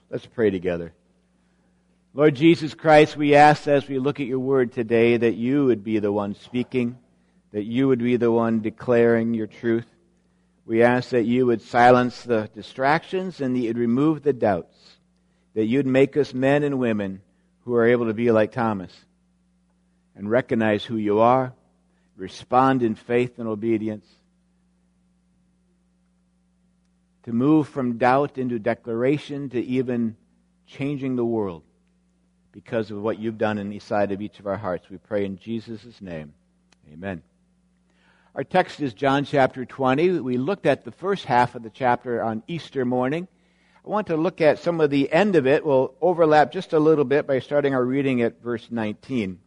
Let's pray together. Lord Jesus Christ, we ask as we look at your word today that you would be the one speaking, that you would be the one declaring your truth. We ask that you would silence the distractions and that you'd remove the doubts, that you'd make us men and women who are able to be like Thomas and recognize who you are, respond in faith and obedience, to move from doubt into declaration to even changing the world because of what you've done inside of each of our hearts. We pray in Jesus' name. Amen. Our text is John chapter 20. We looked at the first half of the chapter on Easter morning. I want to look at some of the end of it. We'll overlap just a little bit by starting our reading at verse 19.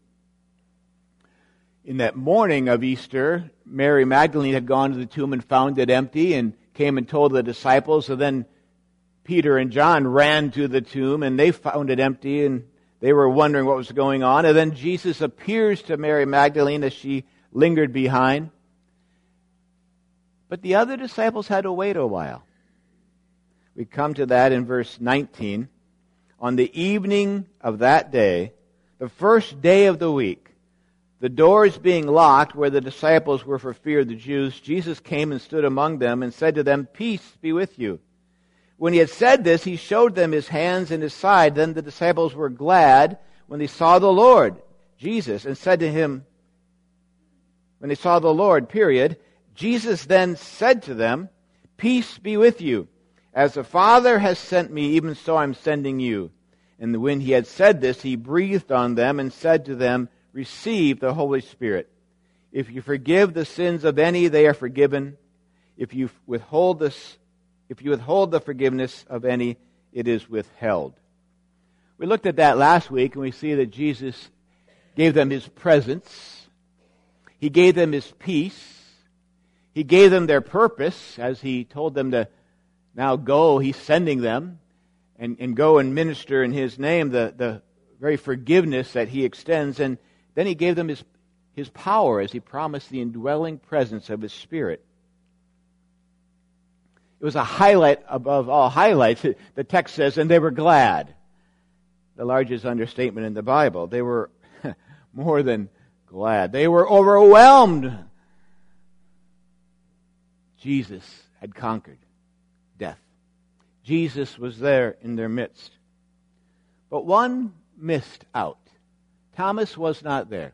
In that morning of Easter, Mary Magdalene had gone to the tomb and found it empty and came and told the disciples. So then Peter and John ran to the tomb and they found it empty and they were wondering what was going on. And then Jesus appears to Mary Magdalene as she lingered behind. But the other disciples had to wait a while. We come to that in verse 19. On the evening of that day, the first day of the week, the doors being locked where the disciples were for fear of the Jews, Jesus came and stood among them and said to them, "Peace be with you." When he had said this, he showed them his hands and his side. Then the disciples were glad when they saw the Lord, Jesus, and said to him, when they saw the Lord, Jesus then said to them, "Peace be with you. As the Father has sent me, even so I'm sending you." And when he had said this, he breathed on them and said to them, "Receive the Holy Spirit. If you forgive the sins of any, they are forgiven. If you withhold the forgiveness of any, it is withheld." We looked at that last week, and we see that Jesus gave them his presence. He gave them his peace. He gave them their purpose, as he told them to now go. He's sending them and go and minister in his name, the very forgiveness that he extends. And then he gave them his power as he promised the indwelling presence of his Spirit. It was a highlight above all highlights. The text says, and they were glad. The largest understatement in the Bible. They were more than glad. They were overwhelmed. Jesus had conquered death. Jesus was there in their midst. But one missed out. Thomas was not there.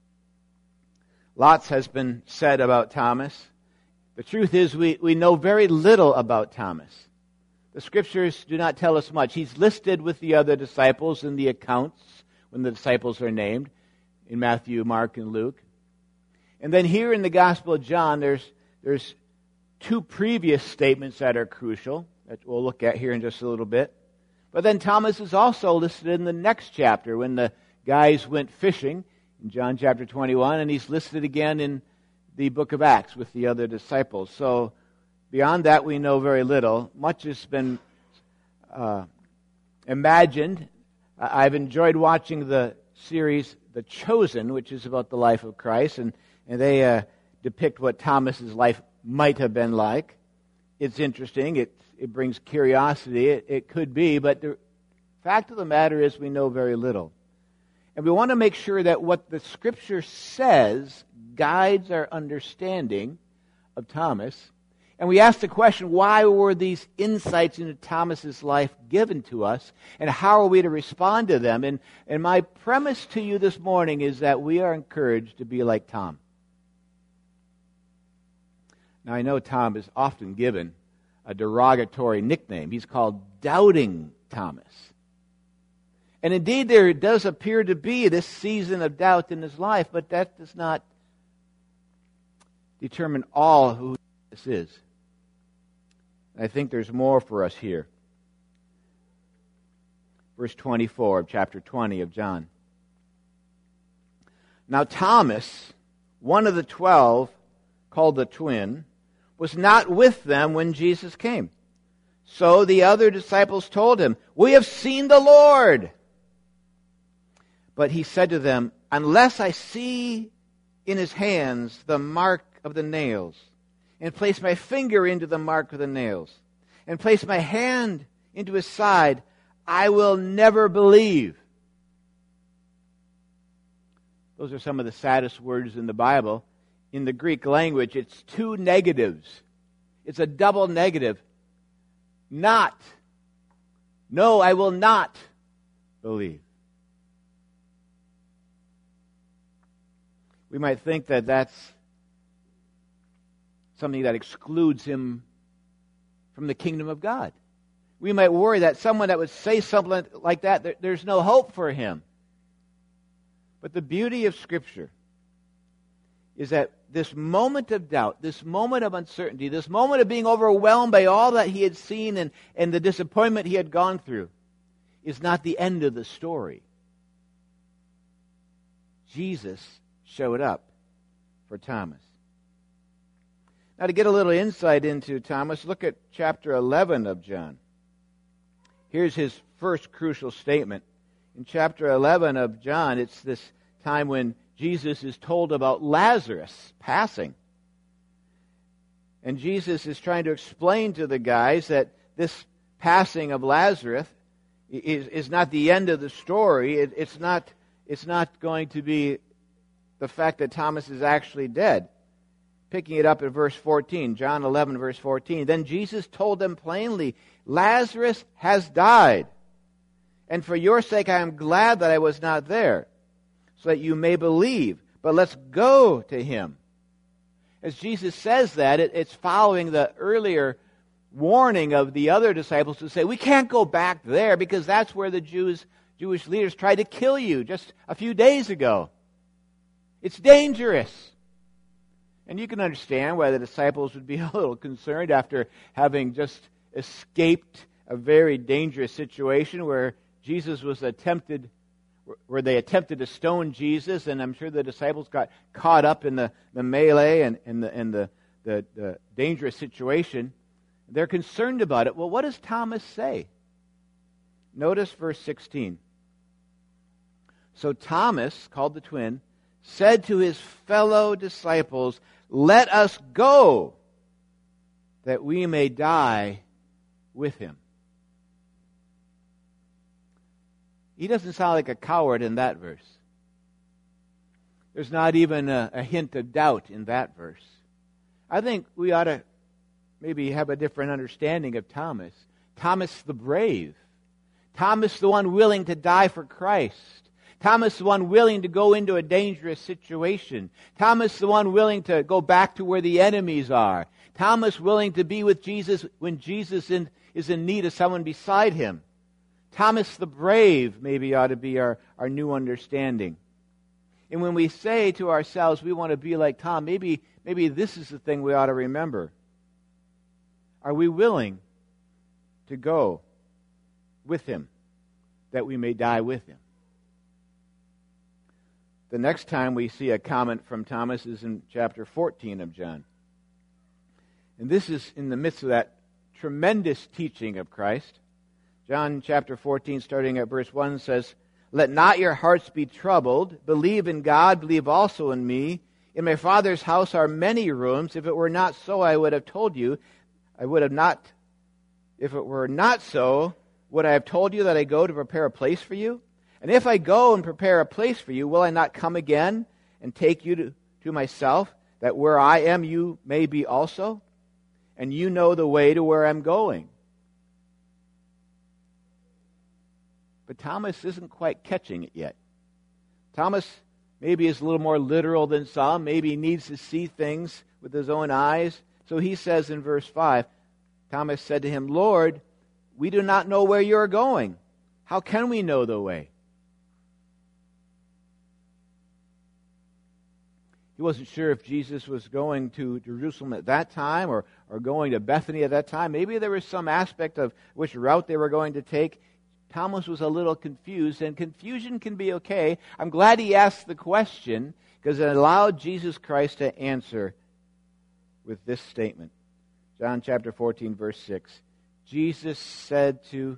Lots has been said about Thomas. The truth is we know very little about Thomas. The Scriptures do not tell us much. He's listed with the other disciples in the accounts when the disciples are named in Matthew, Mark, and Luke. And then here in the Gospel of John, there's two previous statements that are crucial that we'll look at here in just a little bit. But then Thomas is also listed in the next chapter when the guys went fishing in John chapter 21, and he's listed again in the book of Acts with the other disciples. So beyond that, we know very little. Much has been imagined. I've enjoyed watching the series The Chosen, which is about the life of Christ, and they depict what Thomas's life might have been like. It's interesting. It brings curiosity. It could be, but the fact of the matter is we know very little. And we want to make sure that what the Scripture says guides our understanding of Thomas. And we ask the question, why were these insights into Thomas's life given to us? And how are we to respond to them? And my premise to you this morning is that we are encouraged to be like Tom. Now, I know Tom is often given a derogatory nickname. He's called Doubting Thomas. And indeed, there does appear to be this season of doubt in his life, but that does not determine all who this is. I think there's more for us here. Verse 24 of chapter 20 of John. Now Thomas, one of the 12, called the twin, was not with them when Jesus came. So the other disciples told him, "We have seen the Lord." But he said to them, "Unless I see in his hands the mark of the nails, and place my finger into the mark of the nails, and place my hand into his side, I will never believe. Those are some of the saddest words in the Bible. In the Greek language, it's two negatives. It's a double negative. Not. No, I will not believe. We might think that that's something that excludes him from the kingdom of God. We might worry that someone that would say something like that, there's no hope for him. But the beauty of Scripture is that this moment of doubt, this moment of uncertainty, this moment of being overwhelmed by all that he had seen and the disappointment he had gone through is not the end of the story. Jesus showed up for Thomas. Now, to get a little insight into Thomas, look at chapter 11 of John. Here's his first crucial statement. In chapter 11 of John, it's this time when Jesus is told about Lazarus passing. And Jesus is trying to explain to the guys that this passing of Lazarus is not the end of the story. It's not going to be the fact that Thomas is actually dead. Picking it up at verse 14, John 11, verse 14. Then Jesus told them plainly, Lazarus has died. And for your sake I am glad that I was not there, so that you may believe. But let's go to him. As Jesus says that, it's following the earlier warning of the other disciples who say, we can't go back there because that's where the Jewish leaders tried to kill you just a few days ago. It's dangerous. And you can understand why the disciples would be a little concerned after having just escaped a very dangerous situation where Jesus was where they attempted to stone Jesus, and I'm sure the disciples got caught up in the melee and the dangerous situation. They're concerned about it. Well, what does Thomas say? Notice verse 16. So Thomas, called the twin, said to his fellow disciples, let us go, that we may die with him. He doesn't sound like a coward in that verse. There's not even a hint of doubt in that verse. I think we ought to maybe have a different understanding of Thomas. Thomas the brave. Thomas the one willing to die for Christ. Thomas the one willing to go into a dangerous situation. Thomas the one willing to go back to where the enemies are. Thomas willing to be with Jesus when Jesus is in need of someone beside him. Thomas the brave maybe ought to be our new understanding. And when we say to ourselves we want to be like Tom, maybe this is the thing we ought to remember. Are we willing to go with him that we may die with him? The next time we see a comment from Thomas is in chapter 14 of John. And this is in the midst of that tremendous teaching of Christ. John chapter 14, starting at verse 1, says, let not your hearts be troubled. Believe in God, believe also in me. In my Father's house are many rooms. If it were not so, I would have told you. If it were not so, would I have told you that I go to prepare a place for you? And if I go and prepare a place for you, will I not come again and take you to myself, that where I am you may be also? And you know the way to where I'm going. But Thomas isn't quite catching it yet. Thomas maybe is a little more literal than some. Maybe he needs to see things with his own eyes. So he says in verse 5, Thomas said to him, Lord, we do not know where you are going. How can we know the way? He wasn't sure if Jesus was going to Jerusalem at that time or going to Bethany at that time. Maybe there was some aspect of which route they were going to take. Thomas was a little confused, and confusion can be okay. I'm glad he asked the question because it allowed Jesus Christ to answer with this statement. John chapter 14, verse 6. Jesus said to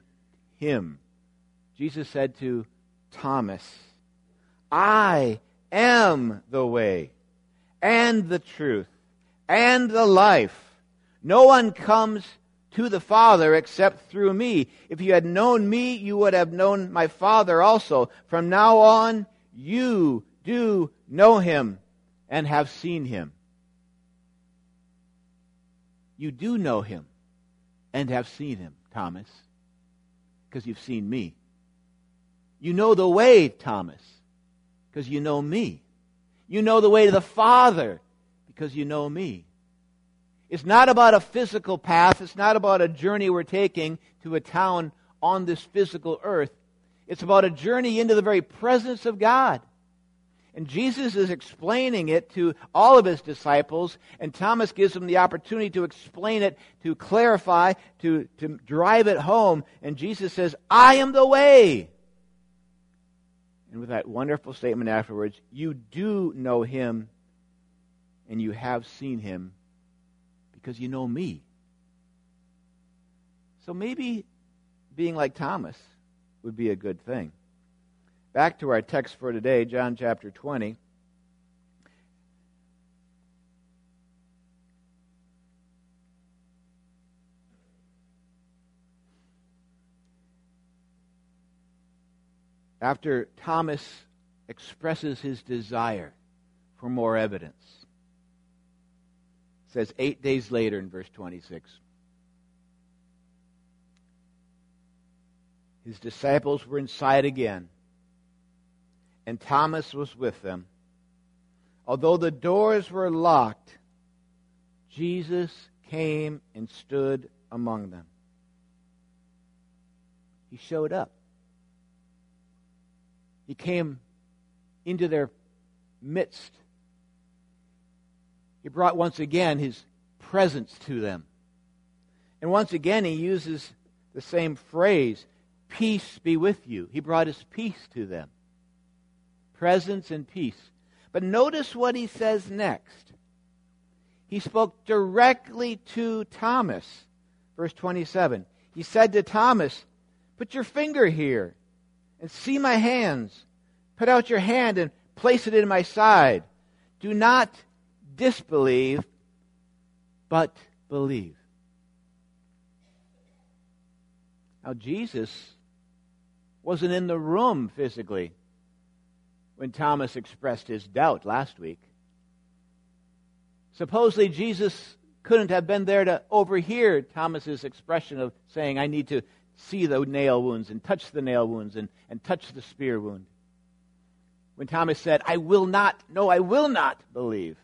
Thomas, I am the way and the truth and the life. No one comes to the Father except through me. If you had known me, you would have known my Father also. From now on, you do know him and have seen him. You do know him and have seen him, Thomas, because you've seen me. You know the way, Thomas, because you know me. You know the way to the Father because you know me. It's not about a physical path. It's not about a journey we're taking to a town on this physical earth. It's about a journey into the very presence of God. And Jesus is explaining it to all of his disciples, and Thomas gives him the opportunity to explain it, to clarify, to drive it home. And Jesus says, I am the way. And with that wonderful statement afterwards, you do know him and you have seen him because you know me. So maybe being like Thomas would be a good thing. Back to our text for today, John chapter 20. After Thomas expresses his desire for more evidence, it says 8 days later in verse 26, his disciples were inside again, and Thomas was with them. Although the doors were locked, Jesus came and stood among them. He showed up. He came into their midst. He brought once again his presence to them. And once again he uses the same phrase, peace be with you. He brought his peace to them. Presence and peace. But notice what he says next. He spoke directly to Thomas. Verse 27. He said to Thomas, put your finger here and see my hands. Put out your hand and place it in my side. Do not disbelieve, but believe. Now, Jesus wasn't in the room physically when Thomas expressed his doubt last week. Supposedly, Jesus couldn't have been there to overhear Thomas's expression of saying, I need to see the nail wounds and touch the nail wounds and touch the spear wound. When Thomas said, I will not believe.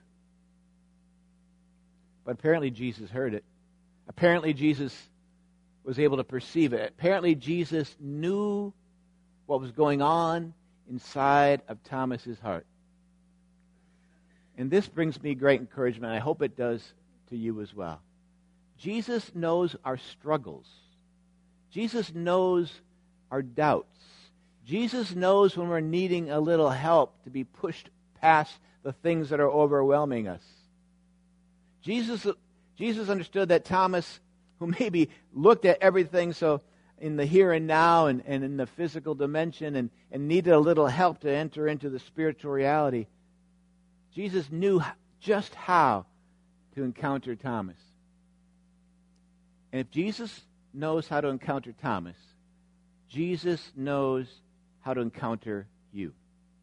But apparently Jesus heard it. Apparently Jesus was able to perceive it. Apparently Jesus knew what was going on inside of Thomas's heart. And this brings me great encouragement. I hope it does to you as well. Jesus knows our struggles. Jesus knows our doubts. Jesus knows when we're needing a little help to be pushed past the things that are overwhelming us. Jesus understood that Thomas, who maybe looked at everything so in the here and now and in the physical dimension and needed a little help to enter into the spiritual reality, Jesus knew just how to encounter Thomas. And if Jesus knows how to encounter Thomas, Jesus knows how to encounter you.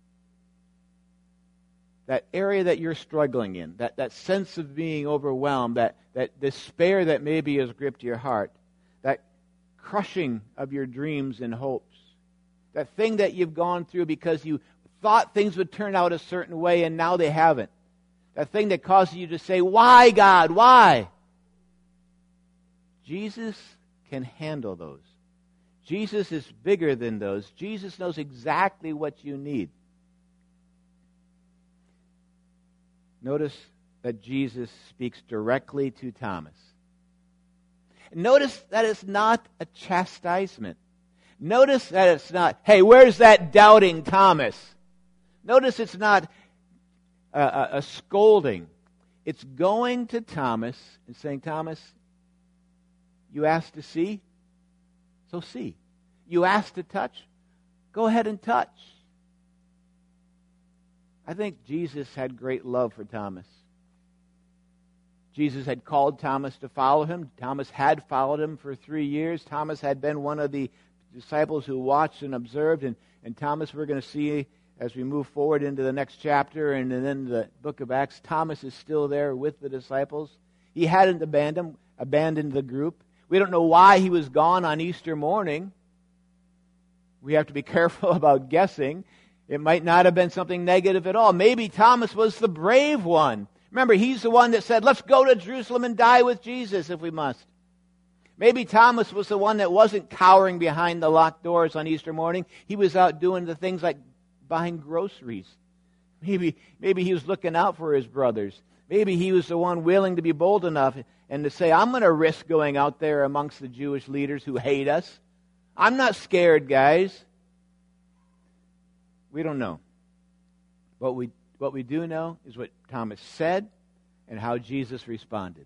That area that you're struggling in, that sense of being overwhelmed, that despair that maybe has gripped your heart, that crushing of your dreams and hopes, that thing that you've gone through because you thought things would turn out a certain way and now they haven't. That thing that causes you to say, why, God, why? Jesus can handle those. Jesus is bigger than those. Jesus knows exactly what you need. Notice that Jesus speaks directly to Thomas. Notice that it's not a chastisement. Notice that it's not, hey, where's that doubting Thomas? Notice it's not a scolding. It's going to Thomas and saying, Thomas, you asked to see, so see. You asked to touch, go ahead and touch. I think Jesus had great love for Thomas. Jesus had called Thomas to follow him. Thomas had followed him for 3 years. Thomas had been one of the disciples who watched and observed. And Thomas, we're going to see as we move forward into the next chapter and then the book of Acts, Thomas is still there with the disciples. He hadn't abandoned the group. We don't know why he was gone on Easter morning. We have to be careful about guessing. It might not have been something negative at all. Maybe Thomas was the brave one. Remember, he's the one that said, let's go to Jerusalem and die with Jesus if we must. Maybe Thomas was the one that wasn't cowering behind the locked doors on Easter morning. He was out doing the things like buying groceries. Maybe he was looking out for his brothers. Maybe he was the one willing to be bold enough and to say, I'm going to risk going out there amongst the Jewish leaders who hate us. I'm not scared, guys. We don't know. What we do know is what Thomas said and how Jesus responded.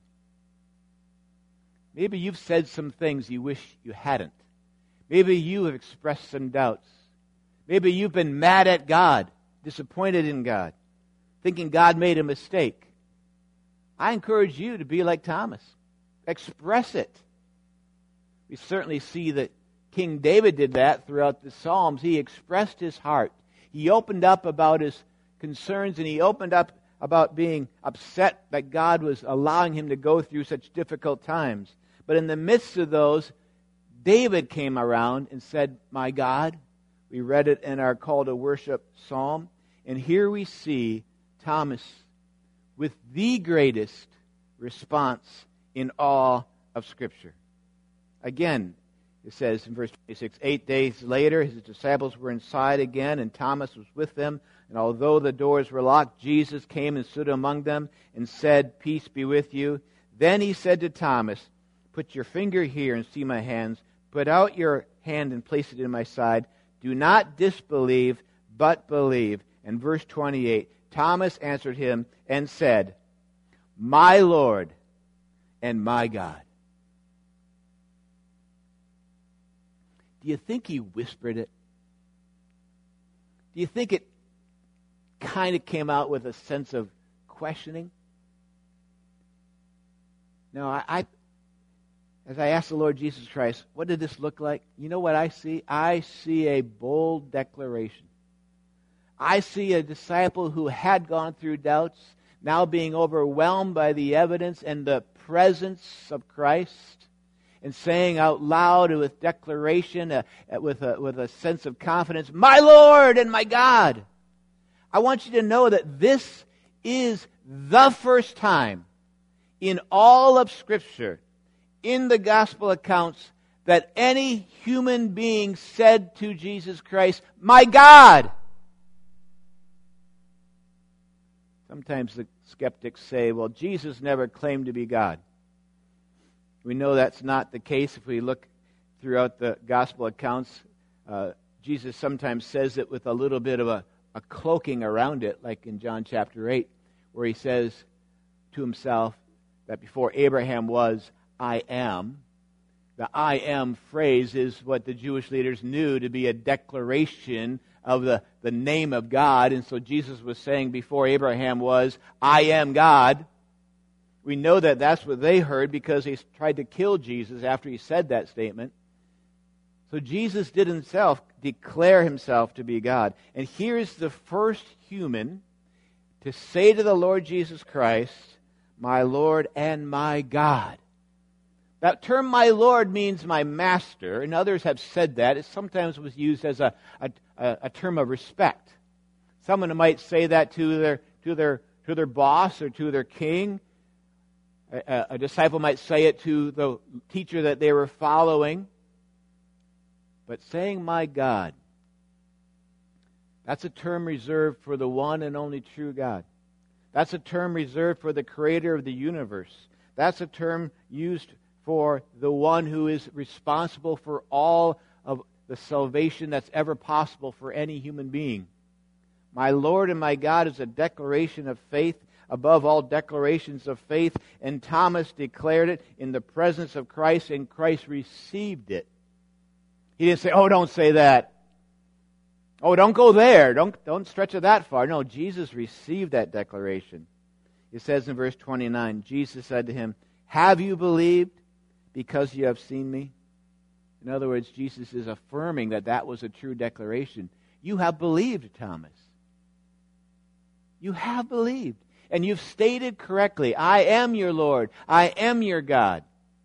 Maybe you've said some things you wish you hadn't. Maybe you have expressed some doubts. Maybe you've been mad at God, disappointed in God, thinking God made a mistake. I encourage you to be like Thomas. Express it. We certainly see that King David did that throughout the Psalms. He expressed his heart. He opened up about his concerns, and he opened up about being upset that God was allowing him to go through such difficult times. But in the midst of those, David came around and said, my God. We read it in our call to worship psalm. And here we see Thomas with the greatest response in all of Scripture. Again, it says in verse 26, 8 days later, his disciples were inside again, and Thomas was with them. And although the doors were locked, Jesus came and stood among them and said, peace be with you. Then he said to Thomas, put your finger here and see my hands. Put out your hand and place it in my side. Do not disbelieve, but believe. And verse 28, Thomas answered him and said, my Lord and my God. Do you think he whispered it? Do you think it kind of came out with a sense of questioning? No, as I asked the Lord Jesus Christ, what did this look like? You know what I see? I see a bold declaration. I see a disciple who had gone through doubts, now being overwhelmed by the evidence and the presence of Christ, and saying out loud with declaration, with a sense of confidence, my Lord and my God. I want you to know that this is the first time in all of Scripture, in the gospel accounts, that any human being said to Jesus Christ, my God. Sometimes the skeptics say, well, Jesus never claimed to be God. We know that's not the case if we look throughout the gospel accounts. Jesus sometimes says it with a little bit of a cloaking around it, like in John chapter 8, where he says to himself that before Abraham was, I am. The I am phrase is what the Jewish leaders knew to be a declaration of the name of God. And so Jesus was saying before Abraham was, I am God. We know that that's what they heard because they tried to kill Jesus after he said that statement. So Jesus did himself declare himself to be God. And here's the first human to say to the Lord Jesus Christ, my Lord and my God. That term, my Lord, means my master, and others have said that. It sometimes was used as a term of respect. Someone might say that to their boss or to their king. A disciple might say it to the teacher that they were following. But saying my God, that's a term reserved for the one and only true God. That's a term reserved for the creator of the universe. That's a term used for the one who is responsible for all of the salvation that's ever possible for any human being. My Lord and my God is a declaration of faith above all declarations of faith, and Thomas declared it in the presence of Christ, and Christ received it. He didn't say, oh, don't say that. Oh, don't go there. Don't stretch it that far. No, Jesus received that declaration. It says in verse 29, Jesus said to him, "Have you believed because you have seen me?" In other words, Jesus is affirming that that was a true declaration. You have believed, Thomas. You have believed. And you've stated correctly, I am your Lord. I am your God.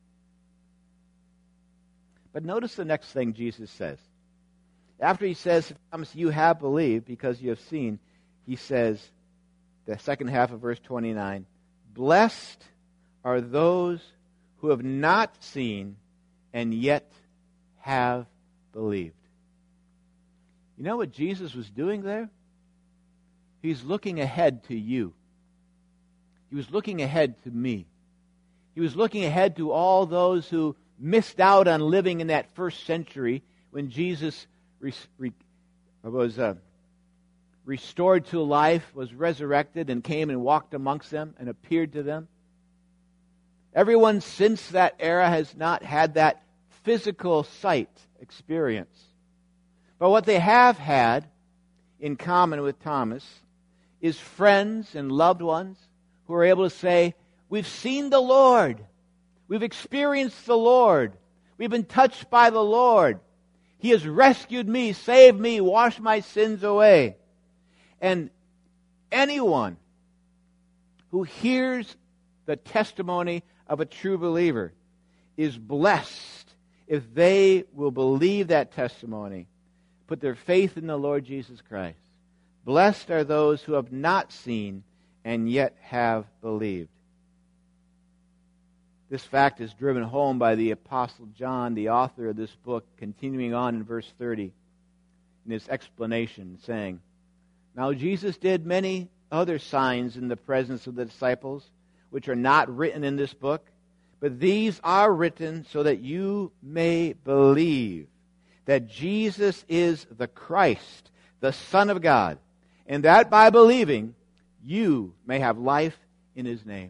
But notice the next thing Jesus says. After he says, Thomas, you have believed because you have seen, he says, the second half of verse 29, blessed are those who have not seen and yet have believed. You know what Jesus was doing there? He's looking ahead to you. He was looking ahead to me. He was looking ahead to all those who missed out on living in that first century when Jesus was restored to life, was resurrected, and came and walked amongst them and appeared to them. Everyone since that era has not had that physical sight experience. But what they have had in common with Thomas is friends and loved ones who are able to say, we've seen the Lord. We've experienced the Lord. We've been touched by the Lord. He has rescued me, saved me, washed my sins away. And anyone who hears the testimony of a true believer is blessed if they will believe that testimony, put their faith in the Lord Jesus Christ. Blessed are those who have not seen and yet have believed. This fact is driven home by the Apostle John, the author of this book, continuing on in verse 30 in his explanation, saying, Now Jesus did many other signs in the presence of the disciples, which are not written in this book, but these are written so that you may believe that Jesus is the Christ, the Son of God, and that by believing you may have life in His name.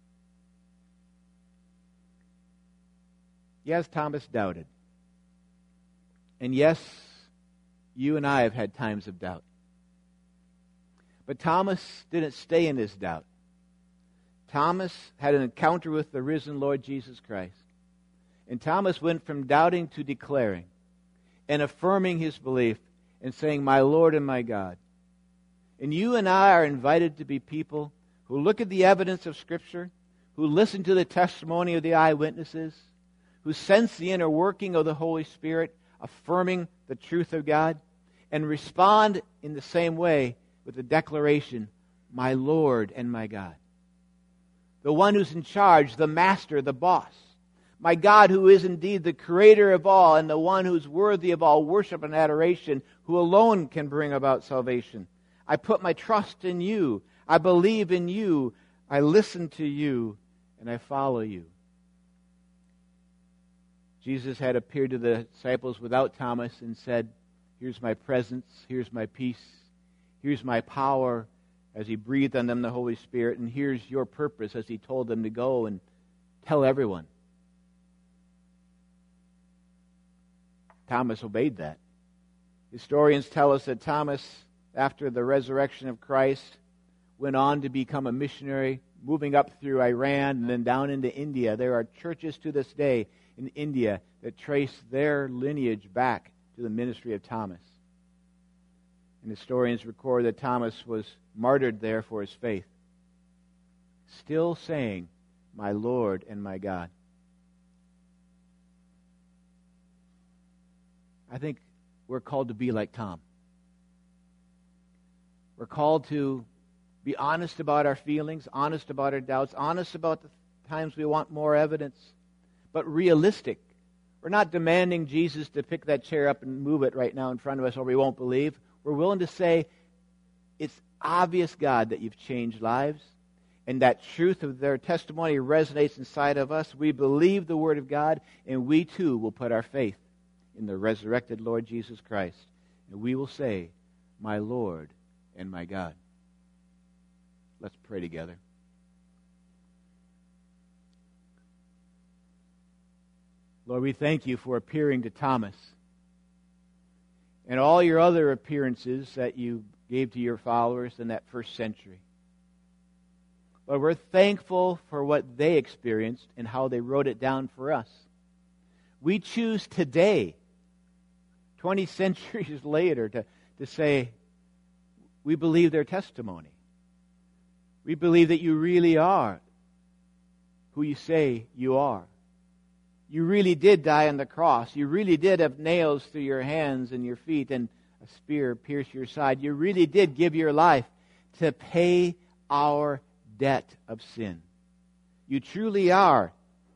Yes, Thomas doubted. And yes, you and I have had times of doubt. But Thomas didn't stay in his doubt. Thomas had an encounter with the risen Lord Jesus Christ. And Thomas went from doubting to declaring and affirming his belief and saying, My Lord and my God. And you and I are invited to be people who look at the evidence of Scripture, who listen to the testimony of the eyewitnesses, who sense the inner working of the Holy Spirit, affirming the truth of God, and respond in the same way with the declaration, My Lord and my God. The one who's in charge, the master, the boss. My God, who is indeed the creator of all and the one who's worthy of all worship and adoration, who alone can bring about salvation. I put my trust in you. I believe in you. I listen to you, and I follow you. Jesus had appeared to the disciples without Thomas and said, Here's my presence, here's my peace, here's my power, as He breathed on them the Holy Spirit, and here's your purpose as He told them to go and tell everyone. Thomas obeyed that. Historians tell us that Thomas, after the resurrection of Christ, went on to become a missionary, moving up through Iran and then down into India. There are churches to this day in India that trace their lineage back to the ministry of Thomas. And historians record that Thomas was martyred there for his faith, still saying, My Lord and my God. I think we're called to be like Tom. We're called to be honest about our feelings, honest about our doubts, honest about the times we want more evidence, but realistic. We're not demanding Jesus to pick that chair up and move it right now in front of us or we won't believe. We're willing to say, it's obvious, God, that you've changed lives, and that truth of their testimony resonates inside of us. We believe the Word of God, and we too will put our faith in the resurrected Lord Jesus Christ. And we will say, My Lord and my God. Let's pray together. Lord, we thank you for appearing to Thomas and all your other appearances that you gave to your followers in that first century. but we're thankful for what they experienced and how they wrote it down for us. We choose today, 20 centuries later, to say, we believe their testimony. We believe that you really are who you say you are. You really did die on the cross. You really did have nails through your hands and your feet and a spear pierce your side. You really did give your life to pay our debt of sin. You truly are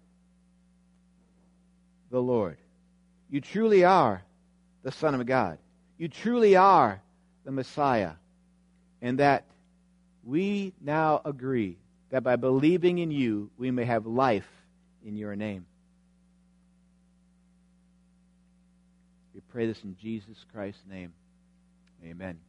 the Lord. You truly are the Son of God. You truly are the Messiah. And that we now agree that by believing in you, we may have life in your name. We pray this in Jesus Christ's name. Amen.